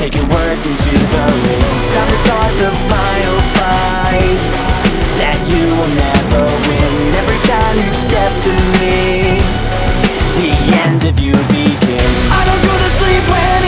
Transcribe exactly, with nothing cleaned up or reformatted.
taking words into the ring. Time to start the final fight that you will never win. Every time you step to me, the end of you begins. I don't go to sleep when